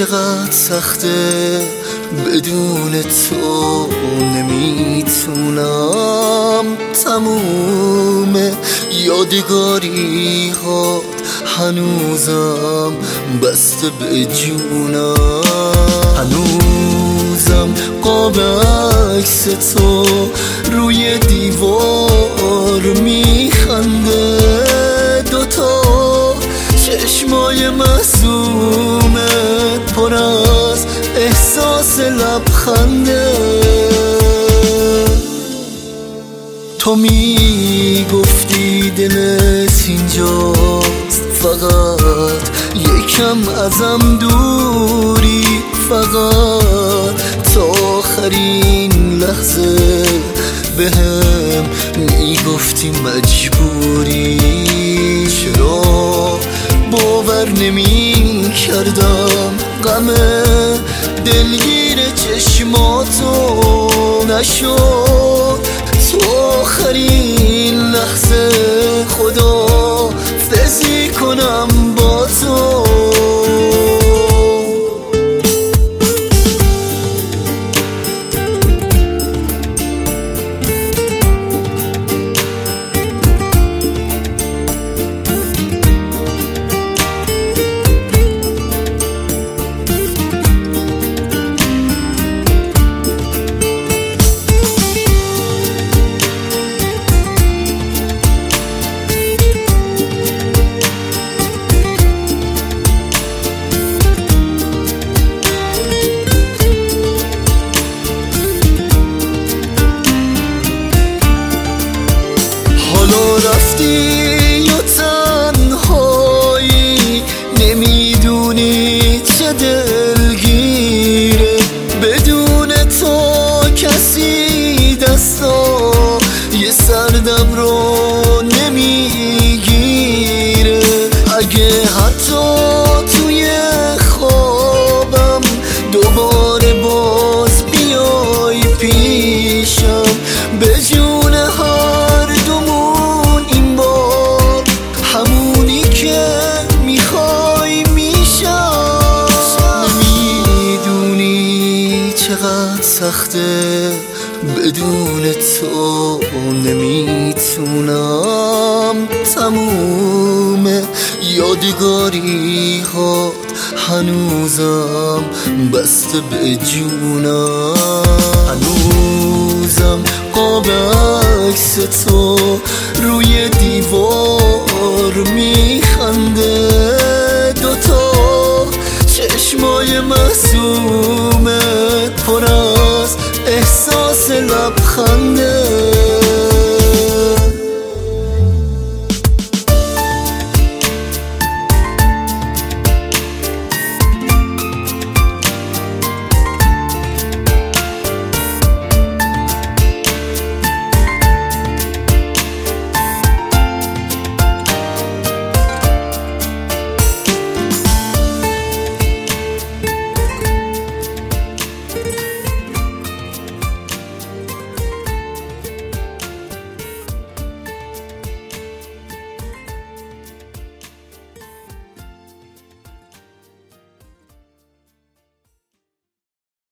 چقدر سخته بدون تو نمیتونم تموم یادگاری ها هنوزم بسته به جونم هنوزم قاب عکس تو روی دیوار میخنده دوتا چشمای معصومت پر از احساس لبخنده تو میگفتی دلت اینجاست فقط یکم ازم دوری فقط تا آخرین لحظه بهم میگفتی مجبوری چرا باور نمی کردم غم دلگیر چشماتو نشد تو آخرین لحظه خدا فزی کنم با تو رفتی یا تنهایی نمیدونی چه دلگیره بدون تو کسی دستا یه سردم رو نمیگیره اگه حتی توی خوابم دوباره باز بیای پیشم به جون هر دومون این بار همونی که میخوای میشم نمیدونی چقدر سخته بدون تو نمیتونم تموم یادگاری ها هنوزم بسته به جونم هنوزم قاب عکس تو